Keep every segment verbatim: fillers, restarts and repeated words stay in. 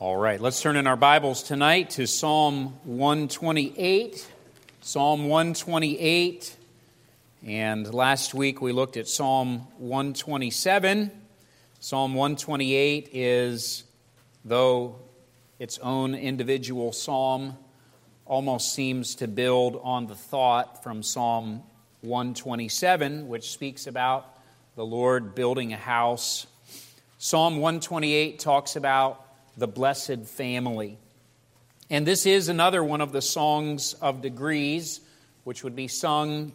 All right, let's turn in our Bibles tonight to Psalm one twenty-eight. Psalm one twenty-eight. And last week we looked at Psalm one twenty-seven. Psalm one twenty-eight is, though its own individual psalm, almost seems to build on the thought from Psalm one twenty-seven, which speaks about the Lord building a house. Psalm one twenty-eight talks about the blessed family. And this is another one of the songs of degrees, which would be sung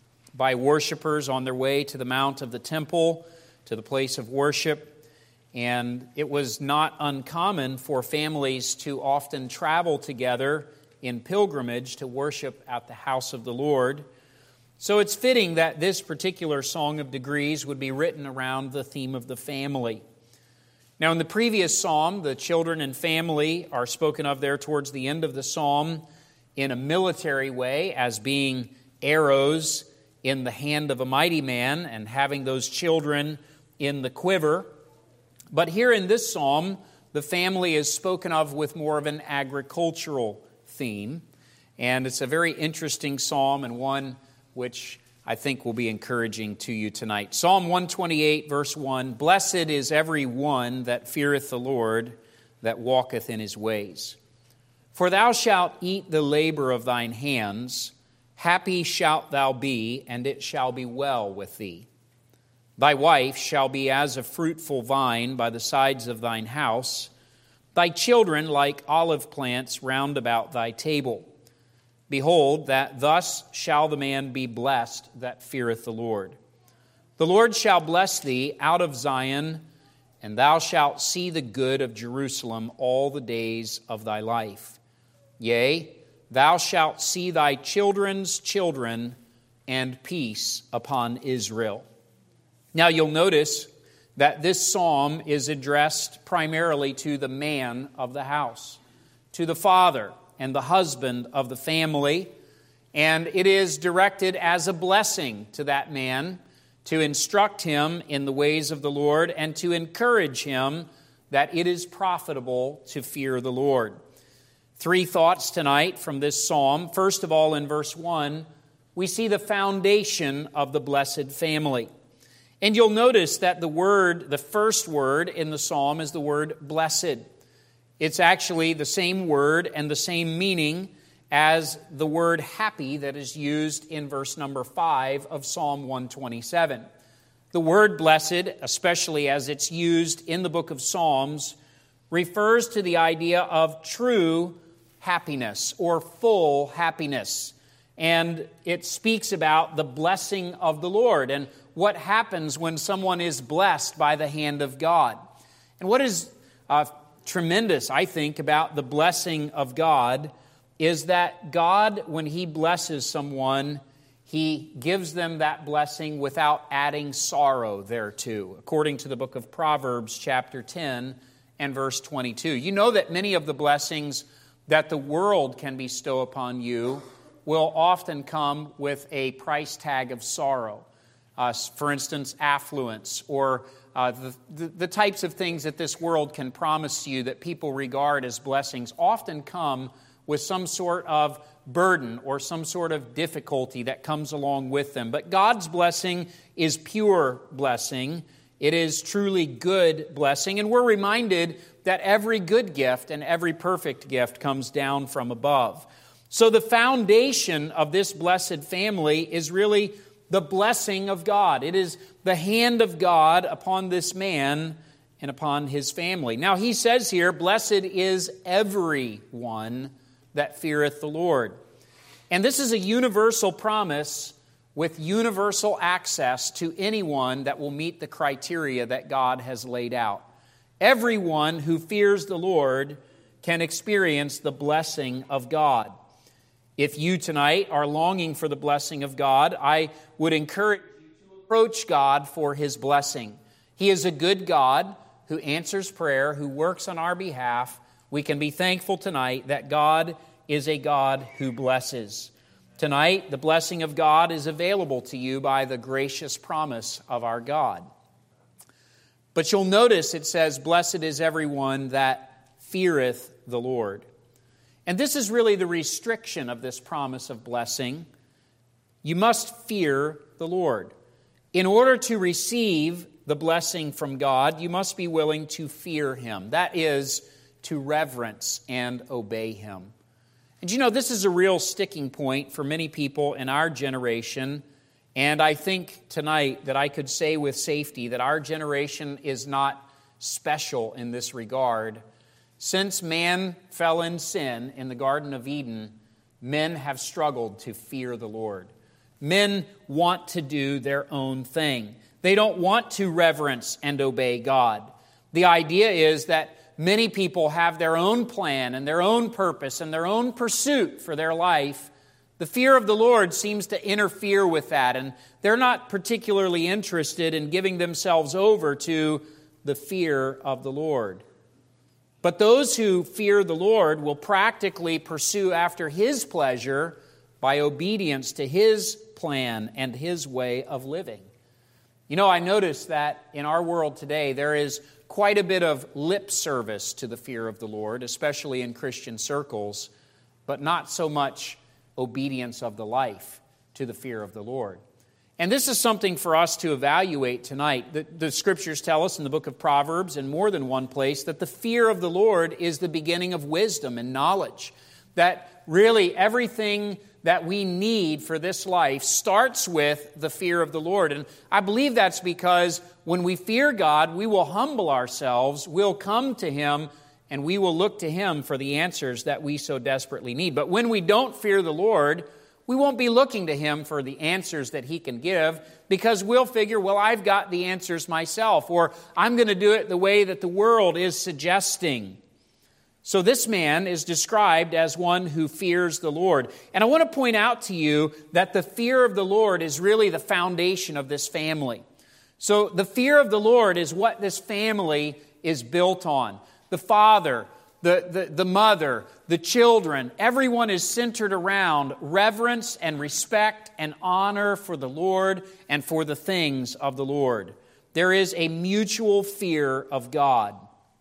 by worshipers on their way to the mount of the temple, to the place of worship. And it was not uncommon for families to often travel together in pilgrimage to worship at the house of the Lord. So it's fitting that this particular song of degrees would be written around the theme of the family. Now, in the previous psalm, the children and family are spoken of there towards the end of the psalm in a military way, as being arrows in the hand of a mighty man and having those children in the quiver. But here in this psalm, the family is spoken of with more of an agricultural theme. And it's a very interesting psalm and one which I think will be encouraging to you tonight. Psalm one twenty-eight, verse one, "Blessed is every one that feareth the Lord, that walketh in his ways. For thou shalt eat the labor of thine hands, happy shalt thou be, and it shall be well with thee. Thy wife shall be as a fruitful vine by the sides of thine house, thy children like olive plants round about thy table. Behold, that thus shall the man be blessed that feareth the Lord. The Lord shall bless thee out of Zion, and thou shalt see the good of Jerusalem all the days of thy life. Yea, thou shalt see thy children's children, and peace upon Israel." Now you'll notice that this psalm is addressed primarily to the man of the house, to the father and the husband of the family, and it is directed as a blessing to that man to instruct him in the ways of the Lord and to encourage him that it is profitable to fear the Lord. Three thoughts tonight from this psalm. First of all, in verse one, we see the foundation of the blessed family. And you'll notice that the word, the first word in the psalm is the word blessed. It's actually the same word and the same meaning as the word happy that is used in verse number five of Psalm one twenty-seven. The word blessed, especially as it's used in the book of Psalms, refers to the idea of true happiness or full happiness. And it speaks about the blessing of the Lord and what happens when someone is blessed by the hand of God. And what is uh, tremendous, I think, about the blessing of God is that God, when He blesses someone, He gives them that blessing without adding sorrow thereto, according to the book of Proverbs, chapter ten and verse twenty-two. You know that many of the blessings that the world can bestow upon you will often come with a price tag of sorrow. Uh, for instance, affluence or uh, the, the, the types of things that this world can promise you that people regard as blessings often come with some sort of burden or some sort of difficulty that comes along with them. But God's blessing is pure blessing. It is truly good blessing. And we're reminded that every good gift and every perfect gift comes down from above. So the foundation of this blessed family is really the blessing of God. It is the hand of God upon this man and upon his family. Now he says here, "Blessed is every one that feareth the Lord." And this is a universal promise with universal access to anyone that will meet the criteria that God has laid out. Everyone who fears the Lord can experience the blessing of God. If you tonight are longing for the blessing of God, I would encourage you to approach God for His blessing. He is a good God who answers prayer, who works on our behalf. We can be thankful tonight that God is a God who blesses. Tonight, the blessing of God is available to you by the gracious promise of our God. But you'll notice it says, "Blessed is everyone that feareth the Lord. And this is really the restriction of this promise of blessing. You must fear the Lord. In order to receive the blessing from God, you must be willing to fear Him. That is, to reverence and obey Him. And you know, this is a real sticking point for many people in our generation. And I think tonight that I could say with safety that our generation is not special in this regard. Since man fell in sin in the Garden of Eden, men have struggled to fear the Lord. Men want to do their own thing. They don't want to reverence and obey God. The idea is that many people have their own plan and their own purpose and their own pursuit for their life. The fear of the Lord seems to interfere with that, and they're not particularly interested in giving themselves over to the fear of the Lord. But those who fear the Lord will practically pursue after His pleasure by obedience to His plan and His way of living. You know, I notice that in our world today, there is quite a bit of lip service to the fear of the Lord, especially in Christian circles, but not so much obedience of the life to the fear of the Lord. And this is something for us to evaluate tonight. The, the Scriptures tell us in the book of Proverbs, in more than one place, that the fear of the Lord is the beginning of wisdom and knowledge. That really everything that we need for this life starts with the fear of the Lord. And I believe that's because when we fear God, we will humble ourselves, we'll come to Him, and we will look to Him for the answers that we so desperately need. But when we don't fear the Lord, we won't be looking to Him for the answers that He can give, because we'll figure, well, I've got the answers myself, or I'm going to do it the way that the world is suggesting. So this man is described as one who fears the Lord. And I want to point out to you that the fear of the Lord is really the foundation of this family. So the fear of the Lord is what this family is built on. The father, the, the, the mother, the children, everyone is centered around reverence and respect and honor for the Lord and for the things of the Lord. There is a mutual fear of God.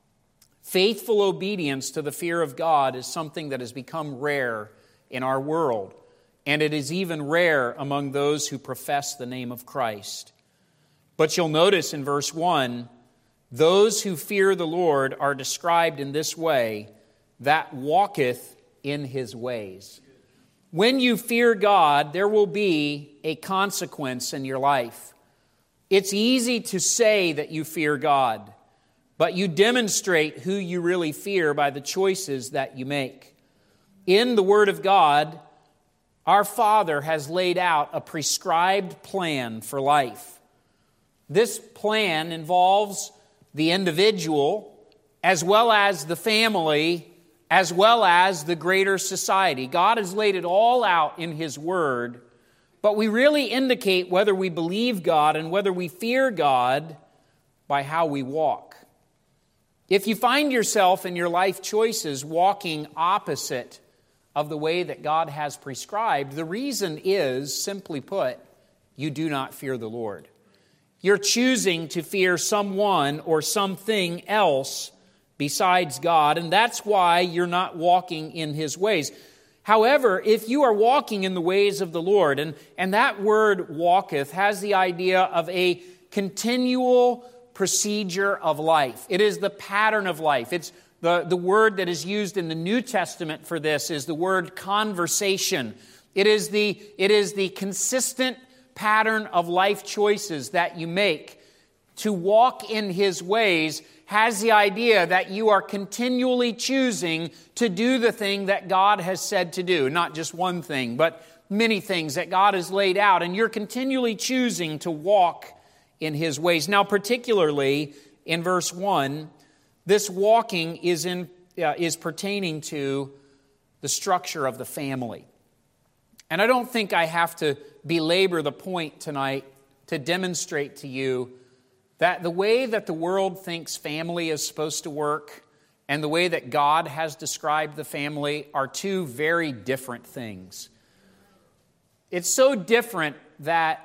Faithful obedience to the fear of God is something that has become rare in our world, and it is even rare among those who profess the name of Christ. But you'll notice in verse one, those who fear the Lord are described in this way, that walketh in His ways. When you fear God, there will be a consequence in your life. It's easy to say that you fear God, but you demonstrate who you really fear by the choices that you make. In the Word of God, our Father has laid out a prescribed plan for life. This plan involves the individual, as well as the family, as well as the greater society. God has laid it all out in His Word, but we really indicate whether we believe God and whether we fear God by how we walk. If you find yourself in your life choices walking opposite of the way that God has prescribed, the reason is, simply put, you do not fear the Lord. You're choosing to fear someone or something else besides God, and that's why you're not walking in His ways. However, if you are walking in the ways of the Lord, and, and that word walketh has the idea of a continual procedure of life. It is the pattern of life. It's the, the word that is used in the New Testament for this is the word conversation. It is the, it is the consistent pattern of life choices that you make. To walk in His ways has the idea that you are continually choosing to do the thing that God has said to do. Not just one thing, but many things that God has laid out. And you're continually choosing to walk in His ways. Now, particularly in verse one, this walking is, in, uh, is pertaining to the structure of the family. And I don't think I have to belabor the point tonight to demonstrate to you that the way that the world thinks family is supposed to work and the way that God has described the family are two very different things. It's so different that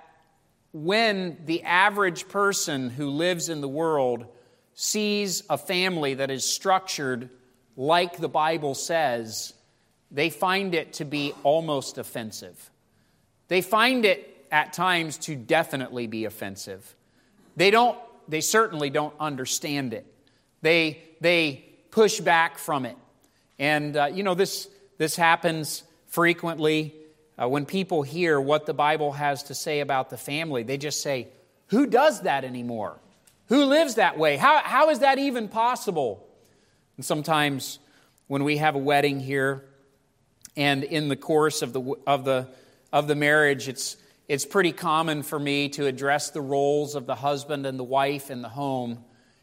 when the average person who lives in the world sees a family that is structured like the Bible says, they find it to be almost offensive. They find it at times to definitely be offensive. They don't, they certainly don't understand it. They, they push back from it. And, uh, you know, this, this happens frequently uh, when people hear what the Bible has to say about the family. They just say, who does that anymore? Who lives that way? How, how is that even possible? And sometimes when we have a wedding here, and in the course of the of the of the marriage, it's it's pretty common for me to address the roles of the husband and the wife in the home.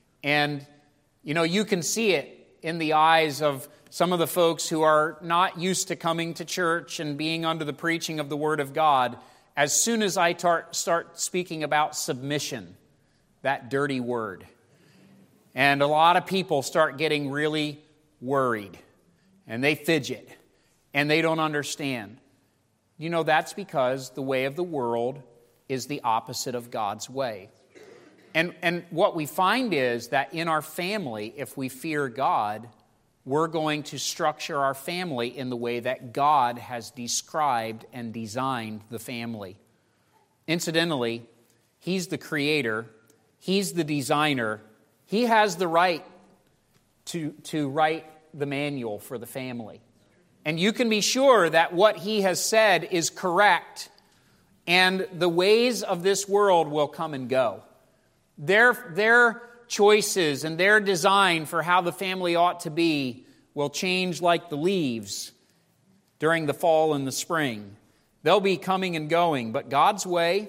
And you know, you can see it in the eyes of some of the folks who are not used to coming to church and being under the preaching of the Word of God. As soon as I tar- start speaking about submission, that dirty word, and a lot of people start getting really worried, and they fidget, and they don't understand. You know, that's because the way of the world is the opposite of God's way. And, and what we find is that in our family, if we fear God, we're going to structure our family in the way that God has described and designed the family. Incidentally, He's the creator, He's the designer. He has the right to, to write the manual for the family. And you can be sure that what He has said is correct, and the ways of this world will come and go. Their, their choices and their design for how the family ought to be will change like the leaves during the fall and the spring. They'll be coming and going, but God's way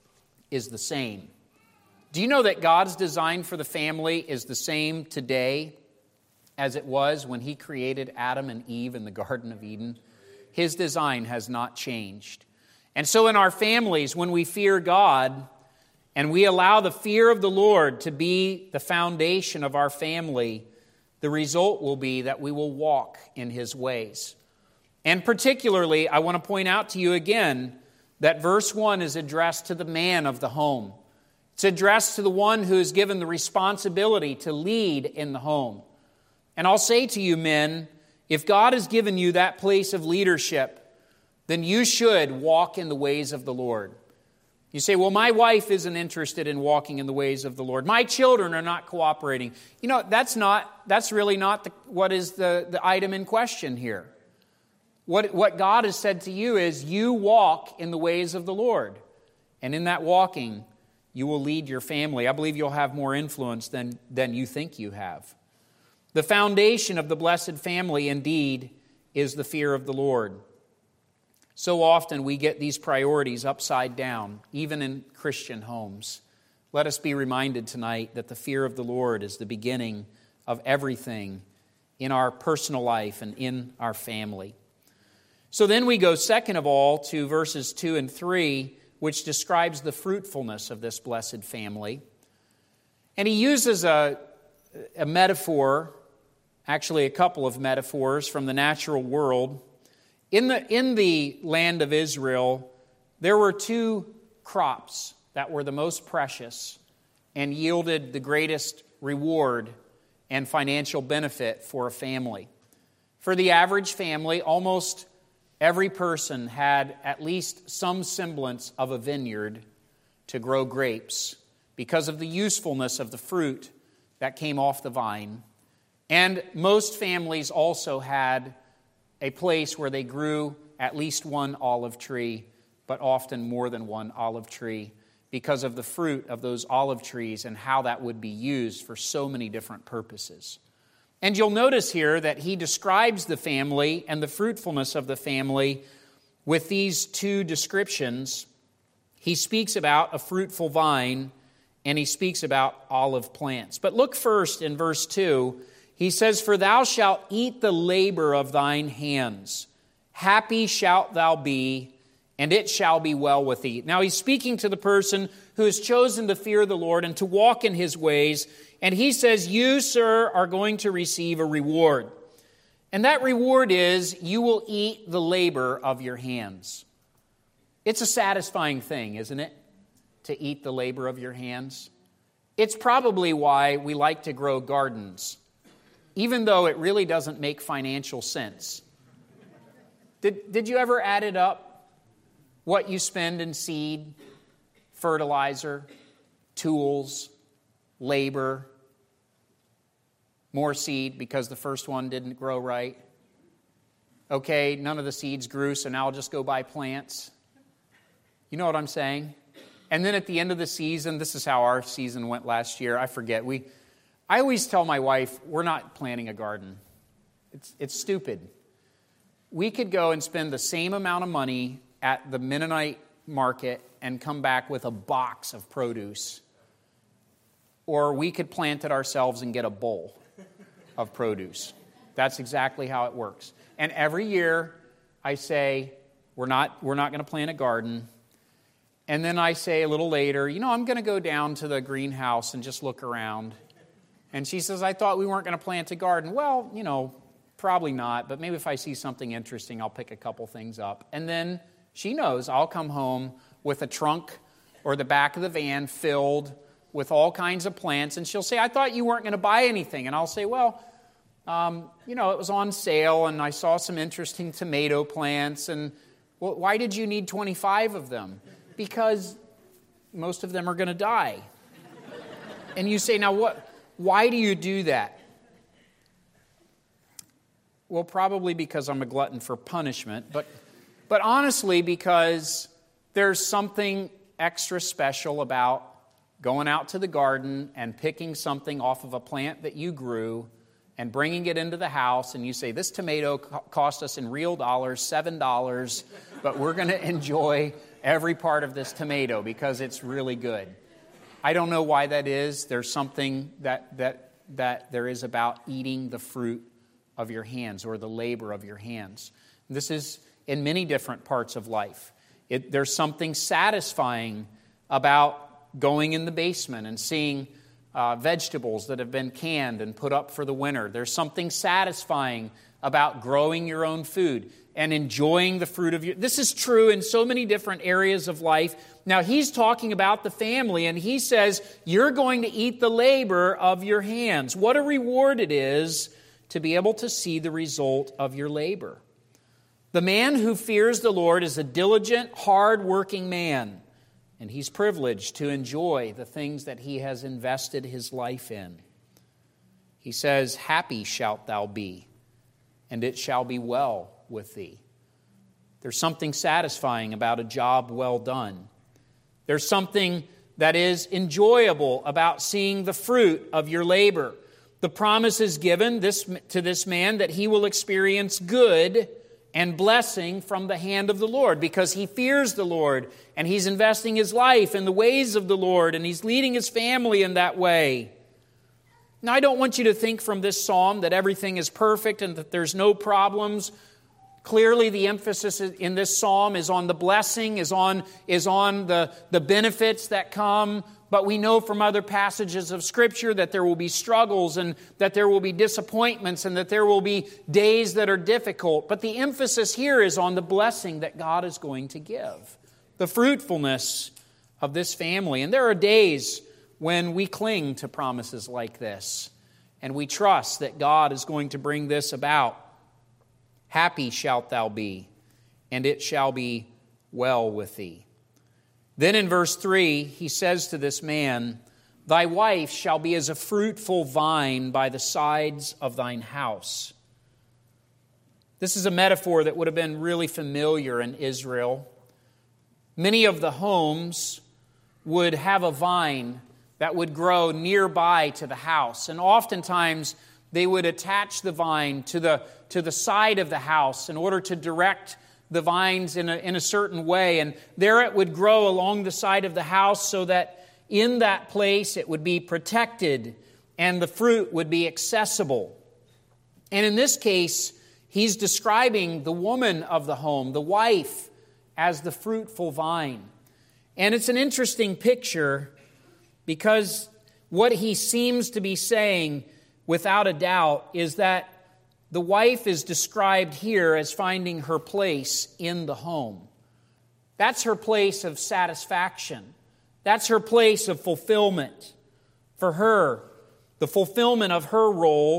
is the same. Do you know that God's design for the family is the same today as it was when He created Adam and Eve in the Garden of Eden? His design has not changed. And so in our families, when we fear God and we allow the fear of the Lord to be the foundation of our family, the result will be that we will walk in His ways. And particularly, I want to point out to you again that verse one is addressed to the man of the home. It's addressed to the one who is given the responsibility to lead in the home. And I'll say to you, men, if God has given you that place of leadership, then you should walk in the ways of the Lord. You say, well, my wife isn't interested in walking in the ways of the Lord. My children are not cooperating. You know, that's not, that's really not the, what is the, the item in question here. What, what God has said to you is you walk in the ways of the Lord. And in that walking, you will lead your family. I believe you'll have more influence than, than you think you have. The foundation of the blessed family, indeed, is the fear of the Lord. So often we get these priorities upside down, even in Christian homes. Let us be reminded tonight that the fear of the Lord is the beginning of everything in our personal life and in our family. So then we go, second of all, to verses two and three, which describes the fruitfulness of this blessed family. And he uses a, a metaphor, actually a couple of metaphors from the natural world. In the, in the land of Israel, there were two crops that were the most precious and yielded the greatest reward and financial benefit for a family. For the average family, almost every person had at least some semblance of a vineyard to grow grapes because of the usefulness of the fruit that came off the vine. And most families also had a place where they grew at least one olive tree, but often more than one olive tree because of the fruit of those olive trees and how that would be used for so many different purposes. And you'll notice here that he describes the family and the fruitfulness of the family with these two descriptions. He speaks about a fruitful vine and he speaks about olive plants. But look first in verse two. He says, "For thou shalt eat the labor of thine hands. Happy shalt thou be, and it shall be well with thee." Now he's speaking to the person who has chosen to fear the Lord and to walk in His ways. And he says, you, sir, are going to receive a reward. And that reward is you will eat the labor of your hands. It's a satisfying thing, isn't it? To eat the labor of your hands. It's probably why we like to grow gardens. even though it really doesn't make financial sense. Did, did you ever add it up? What you spend in seed, fertilizer, tools, labor, more seed because the first one didn't grow right. Okay, none of the seeds grew, so now I'll just go buy plants. You know what I'm saying? And then at the end of the season, this is how our season went last year. I forget. We, I always tell my wife, we're not planting a garden. It's, it's stupid. We could go and spend the same amount of money at the Mennonite market and come back with a box of produce. Or we could plant it ourselves and get a bowl of produce. That's exactly how it works. And every year I say, we're not, we're not going to plant a garden. And then I say a little later, you know, I'm going to go down to the greenhouse and just look around. And she says, I thought we weren't going to plant a garden. Well, you know, probably not, but maybe if I see something interesting, I'll pick a couple things up. And then she knows I'll come home with a trunk or the back of the van filled with all kinds of plants. And she'll say, I thought you weren't going to buy anything. And I'll say, well, um, you know, it was on sale and I saw some interesting tomato plants. And well, why did you need twenty-five of them? Because most of them are going to die. And you say, now what? Why do you do that? Well, probably because I'm a glutton for punishment, but but honestly because there's something extra special about going out to the garden and picking something off of a plant that you grew and bringing it into the house, and you say, this tomato cost us in real dollars seven dollars, but we're going to enjoy every part of this tomato because it's really good. I don't know why that is. There's something that that that there is about eating the fruit of your hands or the labor of your hands. This is in many different parts of life. It, there's something satisfying about going in the basement and seeing uh, vegetables that have been canned and put up for the winter. There's something satisfying about growing your own food and enjoying the fruit of your... This is true in so many different areas of life. Now, he's talking about the family, and he says, you're going to eat the labor of your hands. What a reward it is to be able to see the result of your labor. The man who fears the Lord is a diligent, hard-working man, and he's privileged to enjoy the things that he has invested his life in. He says, happy shalt thou be, and it shall be well with thee. There's something satisfying about a job well done. There's something that is enjoyable about seeing the fruit of your labor. The promise is given this, to this man that he will experience good and blessing from the hand of the Lord because he fears the Lord and he's investing his life in the ways of the Lord and he's leading his family in that way. Now, I don't want you to think from this psalm that everything is perfect and that there's no problems. Clearly, the emphasis in this psalm is on the blessing, is on, is on the, the benefits that come. But we know from other passages of Scripture that there will be struggles and that there will be disappointments and that there will be days that are difficult. But the emphasis here is on the blessing that God is going to give, the fruitfulness of this family. And there are days when we cling to promises like this and we trust that God is going to bring this about. Happy shalt thou be, and it shall be well with thee. Then in verse three, he says to this man, thy wife shall be as a fruitful vine by the sides of thine house. This is a metaphor that would have been really familiar in Israel. Many of the homes would have a vine that would grow nearby to the house. And oftentimes they would attach the vine to the, to the side of the house in order to direct the vines in a, in a certain way. And there it would grow along the side of the house so that in that place it would be protected and the fruit would be accessible. And in this case, he's describing the woman of the home, the wife, as the fruitful vine. And it's an interesting picture because what he seems to be saying, without a doubt, is that the wife is described here as finding her place in the home. That's her place of satisfaction. That's her place of fulfillment. For her, the fulfillment of her role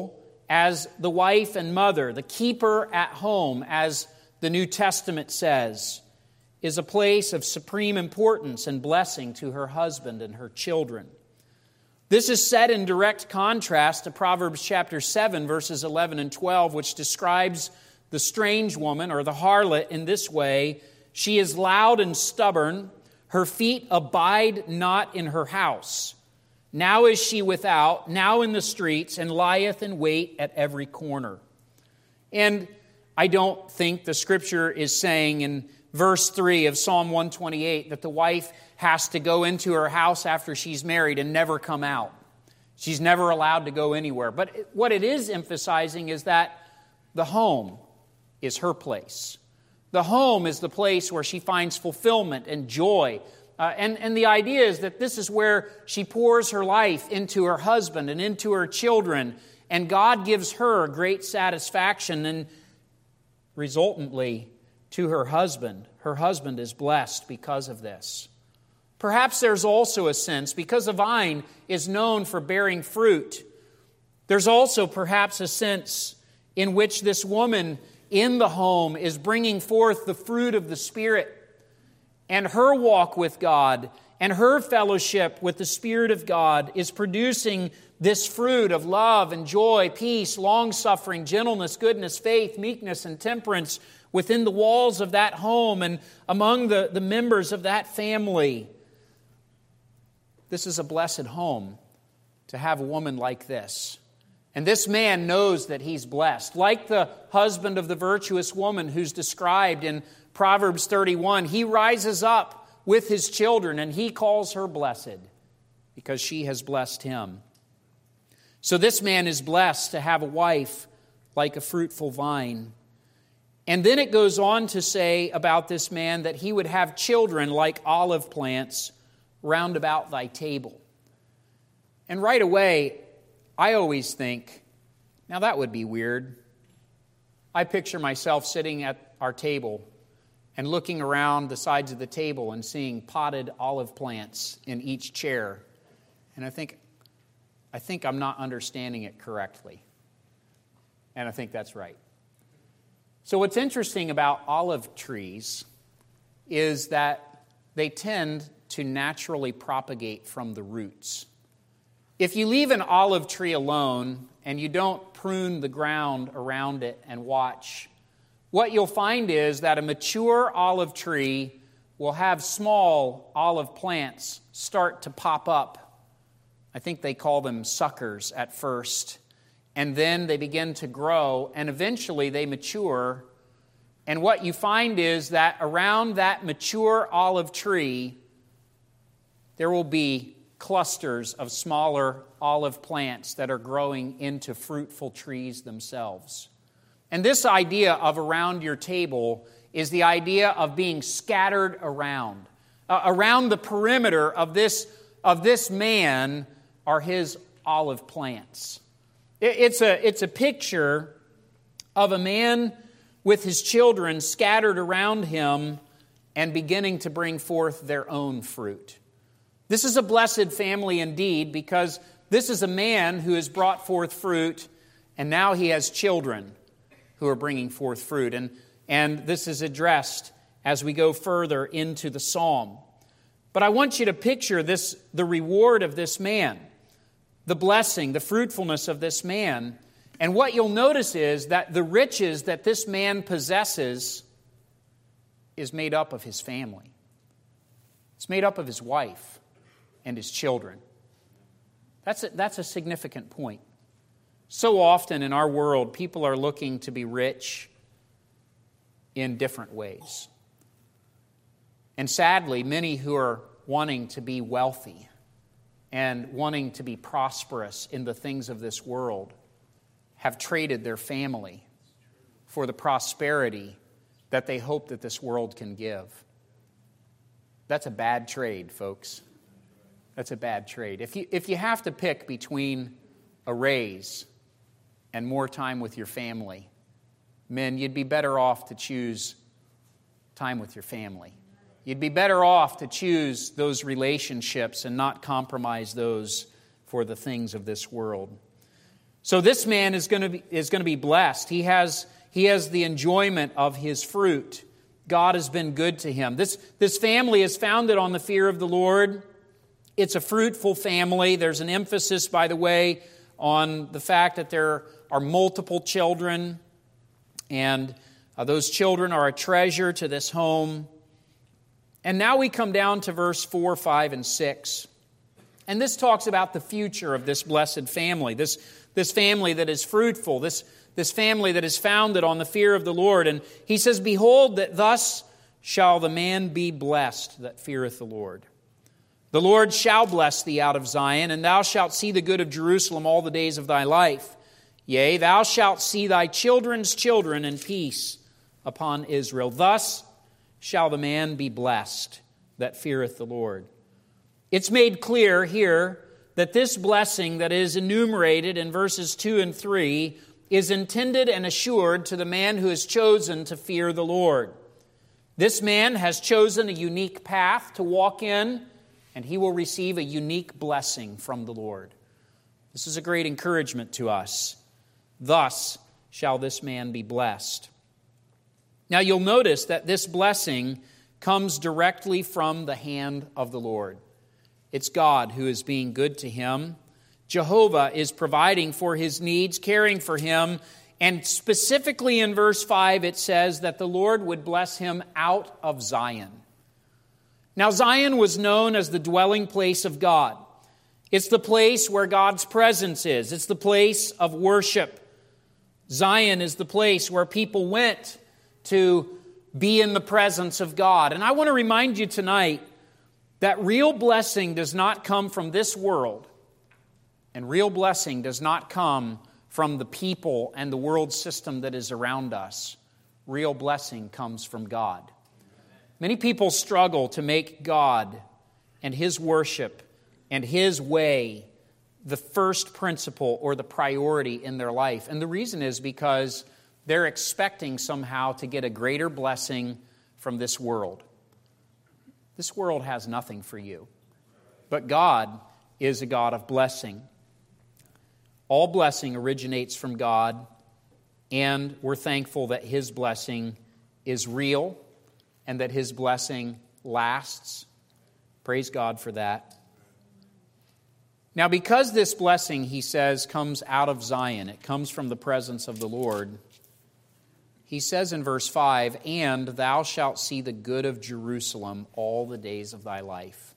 as the wife and mother, the keeper at home, as the New Testament says, is a place of supreme importance and blessing to her husband and her children. This is set in direct contrast to Proverbs chapter seven, verses eleven and twelve, which describes the strange woman or the harlot in this way: she is loud and stubborn, her feet abide not in her house. Now is she without, now in the streets, and lieth in wait at every corner. And I don't think the Scripture is saying in verse three of Psalm one twenty-eight that the wife has to go into her house after she's married and never come out. She's never allowed to go anywhere. But what it is emphasizing is that the home is her place. The home is the place where she finds fulfillment and joy. Uh, and, and the idea is that this is where she pours her life into her husband and into her children. And God gives her great satisfaction, and resultantly to her husband. Her husband is blessed because of this. Perhaps there's also a sense, because a vine is known for bearing fruit, there's also perhaps a sense in which this woman in the home is bringing forth the fruit of the Spirit. And her walk with God and her fellowship with the Spirit of God is producing this fruit of love and joy, peace, long-suffering, gentleness, goodness, faith, meekness, and temperance within the walls of that home and among the, the members of that family. This is a blessed home to have a woman like this. And this man knows that he's blessed. Like the husband of the virtuous woman who's described in Proverbs thirty-one, he rises up with his children and he calls her blessed because she has blessed him. So this man is blessed to have a wife like a fruitful vine. And then it goes on to say about this man that he would have children like olive plants round about thy table. And right away, I always think, now that would be weird. I picture myself sitting at our table and looking around the sides of the table and seeing potted olive plants in each chair. And I think, I think I'm not understanding it correctly. And I think that's right. So what's interesting about olive trees is that they tend to naturally propagate from the roots. If you leave an olive tree alone and you don't prune the ground around it and watch, what you'll find is that a mature olive tree will have small olive plants start to pop up. I think they call them suckers at first. And then they begin to grow, and eventually they mature. And what you find is that around that mature olive tree, there will be clusters of smaller olive plants that are growing into fruitful trees themselves. And this idea of around your table is the idea of being scattered around. Uh, around the perimeter of this, of this man are his olive plants. It, it's a, it's a picture of a man with his children scattered around him and beginning to bring forth their own fruit. This is a blessed family indeed, because this is a man who has brought forth fruit, and now he has children who are bringing forth fruit. And, and this is addressed as we go further into the psalm. But I want you to picture this, the reward of this man, the blessing, the fruitfulness of this man. And what you'll notice is that the riches that this man possesses is made up of his family. It's made up of his wife and his children. That's a, that's a significant point. So often in our world, people are looking to be rich in different ways. And sadly, many who are wanting to be wealthy and wanting to be prosperous in the things of this world have traded their family for the prosperity that they hope that this world can give. That's a bad trade, folks. That's a bad trade. If you, if you have to pick between a raise and more time with your family, men, you'd be better off to choose time with your family. You'd be better off to choose those relationships and not compromise those for the things of this world. So this man is going to be, is going to be blessed. He has, he has the enjoyment of his fruit. God has been good to him. This, this family is founded on the fear of the Lord. It's a fruitful family. There's an emphasis, by the way, on the fact that there are multiple children, and uh, those children are a treasure to this home. And now we come down to verse four, five, and six. And this talks about the future of this blessed family, this, this family that is fruitful, this, this family that is founded on the fear of the Lord. And he says, "Behold, that thus shall the man be blessed that feareth the Lord. The Lord shall bless thee out of Zion, and thou shalt see the good of Jerusalem all the days of thy life. Yea, thou shalt see thy children's children in peace upon Israel. Thus shall the man be blessed that feareth the Lord." It's made clear here that this blessing that is enumerated in verses two and three is intended and assured to the man who has chosen to fear the Lord. This man has chosen a unique path to walk in, and he will receive a unique blessing from the Lord. This is a great encouragement to us. Thus shall this man be blessed. Now you'll notice that this blessing comes directly from the hand of the Lord. It's God who is being good to him. Jehovah is providing for his needs, caring for him. And specifically in verse five, it says that the Lord would bless him out of Zion. Now, Zion was known as the dwelling place of God. It's the place where God's presence is. It's the place of worship. Zion is the place where people went to be in the presence of God. And I want to remind you tonight that real blessing does not come from this world, and real blessing does not come from the people and the world system that is around us. Real blessing comes from God. Many people struggle to make God and His worship and His way the first principle or the priority in their life. And the reason is because they're expecting somehow to get a greater blessing from this world. This world has nothing for you. But God is a God of blessing. All blessing originates from God, and we're thankful that His blessing is real and that His blessing lasts. Praise God for that. Now, because this blessing, he says, comes out of Zion, it comes from the presence of the Lord, he says in verse five, "And thou shalt see the good of Jerusalem all the days of thy life."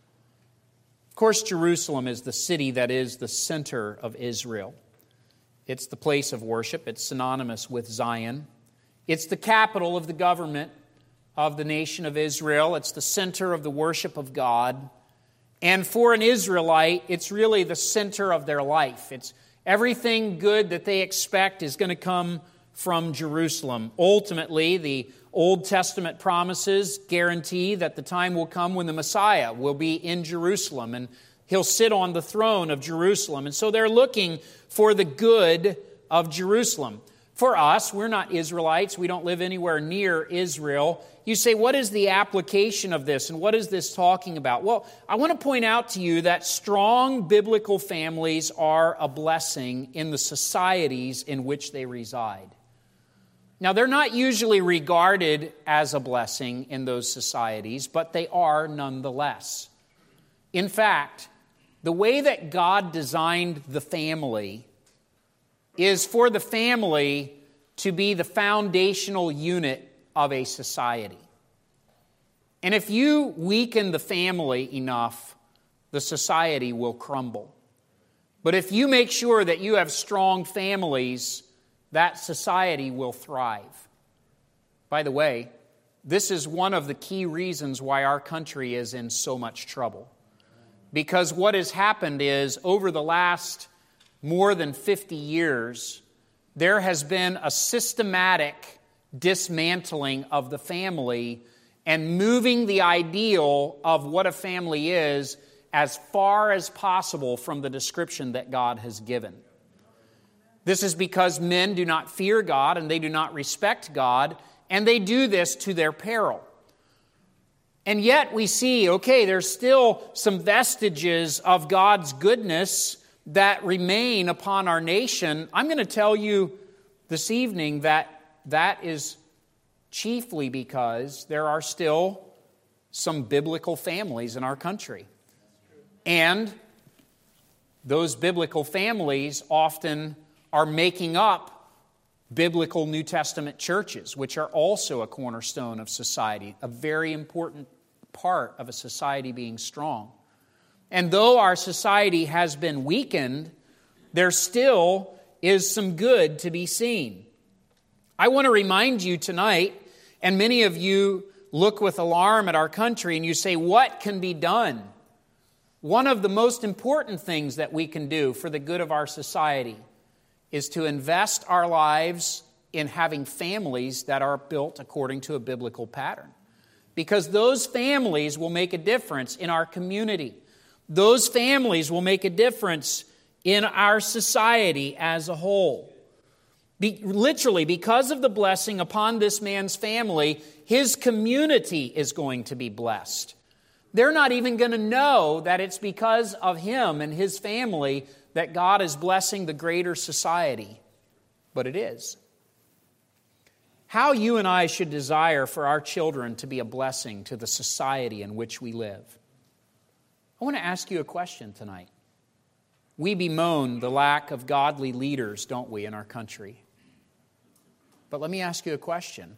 Of course, Jerusalem is the city that is the center of Israel. It's the place of worship. It's synonymous with Zion. It's the capital of the government of the nation of Israel. It's the center of the worship of God. And for an Israelite, it's really the center of their life. It's everything good that they expect is going to come from Jerusalem. Ultimately, the Old Testament promises guarantee that the time will come when the Messiah will be in Jerusalem and He'll sit on the throne of Jerusalem. And so they're looking for the good of Jerusalem. For us, we're not Israelites. We don't live anywhere near Israel. You say, what is the application of this? And what is this talking about? Well, I want to point out to you that strong biblical families are a blessing in the societies in which they reside. Now, they're not usually regarded as a blessing in those societies, but they are nonetheless. In fact, the way that God designed the family is for the family to be the foundational unit of a society. And if you weaken the family enough, the society will crumble. But if you make sure that you have strong families, that society will thrive. By the way, this is one of the key reasons why our country is in so much trouble. Because what has happened is, over the last more than fifty years, there has been a systematic dismantling of the family and moving the ideal of what a family is as far as possible from the description that God has given. This is because men do not fear God and they do not respect God, and they do this to their peril. And yet we see, okay, there's still some vestiges of God's goodness that remain upon our nation, I'm going to tell you this evening that that is chiefly because there are still some biblical families in our country. And those biblical families often are making up biblical New Testament churches, which are also a cornerstone of society, a very important part of a society being strong. And though our society has been weakened, there still is some good to be seen. I want to remind you tonight, and many of you look with alarm at our country and you say, what can be done? One of the most important things that we can do for the good of our society is to invest our lives in having families that are built according to a biblical pattern. Because those families will make a difference in our community. Those families will make a difference in our society as a whole. Be, literally, because of the blessing upon this man's family, his community is going to be blessed. They're not even going to know that it's because of him and his family that God is blessing the greater society. But it is. How you and I should desire for our children to be a blessing to the society in which we live. I want to ask you a question tonight. We bemoan the lack of godly leaders, don't we, in our country? But let me ask you a question.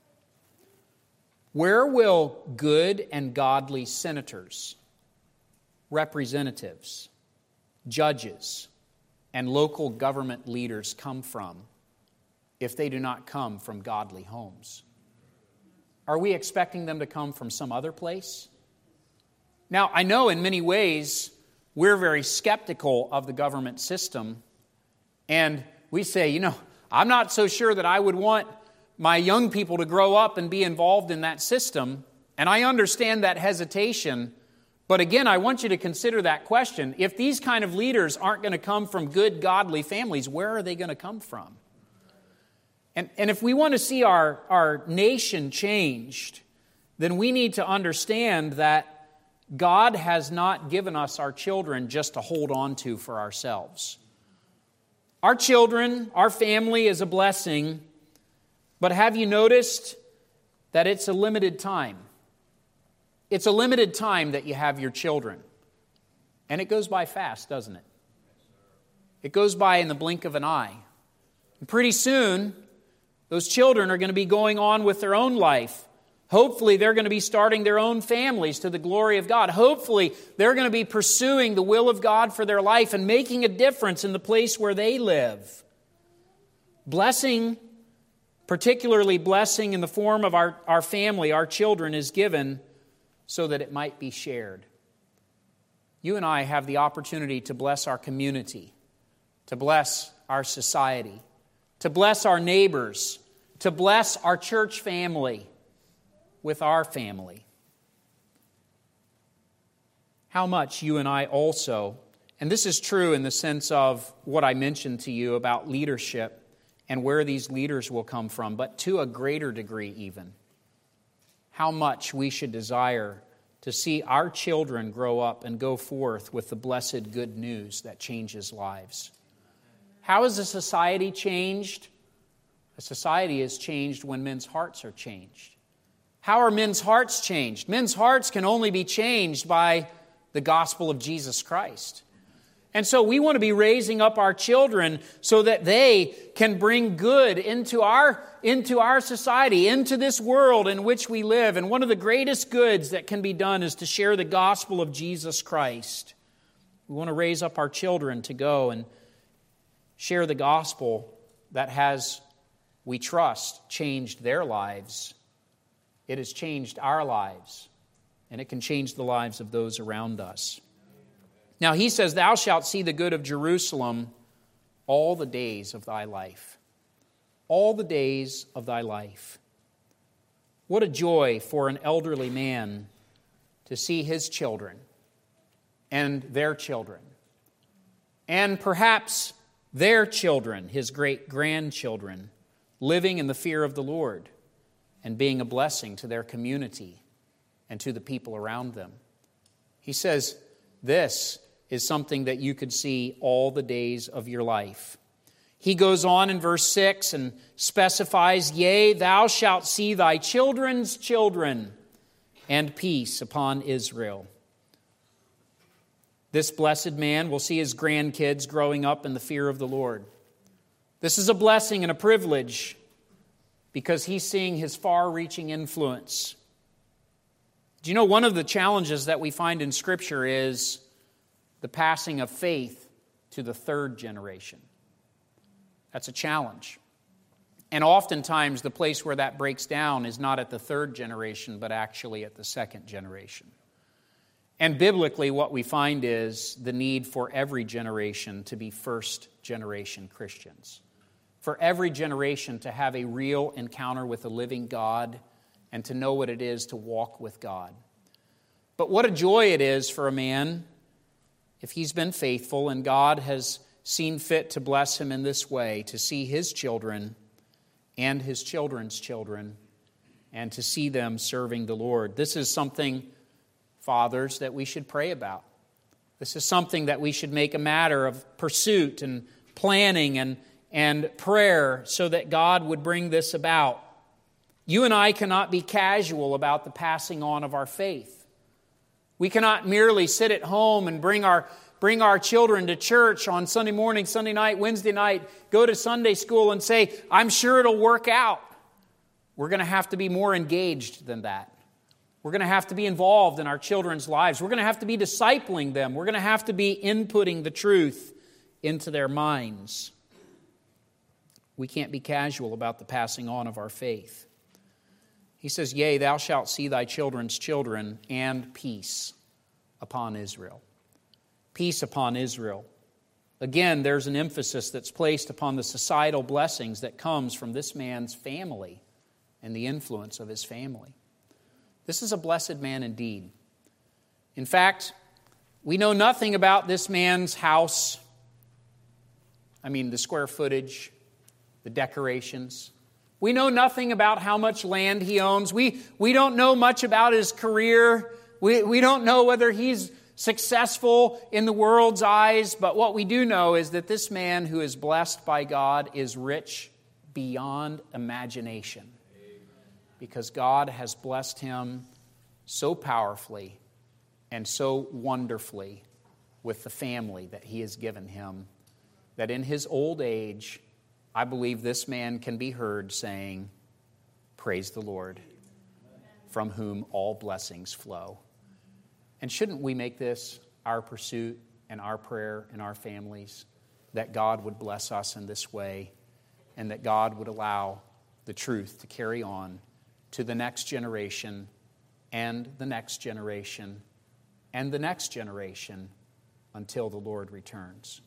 Where will good and godly senators, representatives, judges, and local government leaders come from if they do not come from godly homes? Are we expecting them to come from some other place? Now, I know in many ways we're very skeptical of the government system, and we say, you know, I'm not so sure that I would want my young people to grow up and be involved in that system, and I understand that hesitation. But again, I want you to consider that question. If these kind of leaders aren't going to come from good, godly families, where are they going to come from? And, and if we want to see our, our nation changed, then we need to understand that God has not given us our children just to hold on to for ourselves. Our children, our family is a blessing, but have you noticed that it's a limited time? It's a limited time that you have your children. And it goes by fast, doesn't it? It goes by in the blink of an eye. And pretty soon, those children are going to be going on with their own life. Hopefully, they're going to be starting their own families to the glory of God. Hopefully, they're going to be pursuing the will of God for their life and making a difference in the place where they live. Blessing, particularly blessing in the form of our, our family, our children, is given so that it might be shared. You and I have the opportunity to bless our community, to bless our society, to bless our neighbors, to bless our church family with our family. How much you and I also, and this is true in the sense of what I mentioned to you about leadership and where these leaders will come from, but to a greater degree even, how much we should desire to see our children grow up and go forth with the blessed good news that changes lives. How is a society changed? A society is changed when men's hearts are changed. How are men's hearts changed? Men's hearts can only be changed by the gospel of Jesus Christ. And so we want to be raising up our children so that they can bring good into our, into our society, into this world in which we live. And one of the greatest goods that can be done is to share the gospel of Jesus Christ. We want to raise up our children to go and share the gospel that has, we trust, changed their lives. It has changed our lives, and it can change the lives of those around us. Now he says, thou shalt see the good of Jerusalem all the days of thy life. All the days of thy life. What a joy for an elderly man to see his children and their children, and perhaps their children, his great-grandchildren, living in the fear of the Lord and being a blessing to their community and to the people around them. He says, this is something that you could see all the days of your life. He goes on in verse six and specifies, "Yea, thou shalt see thy children's children, and peace upon Israel." This blessed man will see his grandkids growing up in the fear of the Lord. This is a blessing and a privilege because he's seeing his far-reaching influence. Do you know one of the challenges that we find in Scripture is the passing of faith to the third generation? That's a challenge. And oftentimes the place where that breaks down is not at the third generation, but actually at the second generation. And biblically, what we find is the need for every generation to be first-generation Christians. For every generation to have a real encounter with the living God and to know what it is to walk with God. But what a joy it is for a man, if he's been faithful and God has seen fit to bless him in this way, to see his children and his children's children and to see them serving the Lord. This is something, fathers, that we should pray about. This is something that we should make a matter of pursuit and planning and, and prayer so that God would bring this about. You and I cannot be casual about the passing on of our faith. We cannot merely sit at home and bring our, bring our children to church on Sunday morning, Sunday night, Wednesday night, go to Sunday school and say, "I'm sure it'll work out." We're going to have to be more engaged than that. We're going to have to be involved in our children's lives. We're going to have to be discipling them. We're going to have to be inputting the truth into their minds. We can't be casual about the passing on of our faith. He says, "Yea, thou shalt see thy children's children, and peace upon Israel." Peace upon Israel. Again, there's an emphasis that's placed upon the societal blessings that comes from this man's family and the influence of his family. This is a blessed man indeed. In fact, we know nothing about this man's house. I mean, the square footage, the decorations. We know nothing about how much land he owns. We, we don't know much about his career. We, we don't know whether he's successful in the world's eyes. But what we do know is that this man who is blessed by God is rich beyond imagination. Because God has blessed him so powerfully and so wonderfully with the family that he has given him, that in his old age, I believe this man can be heard saying, "Praise the Lord, from whom all blessings flow." And shouldn't we make this our pursuit and our prayer in our families, that God would bless us in this way and that God would allow the truth to carry on to the next generation and the next generation and the next generation until the Lord returns.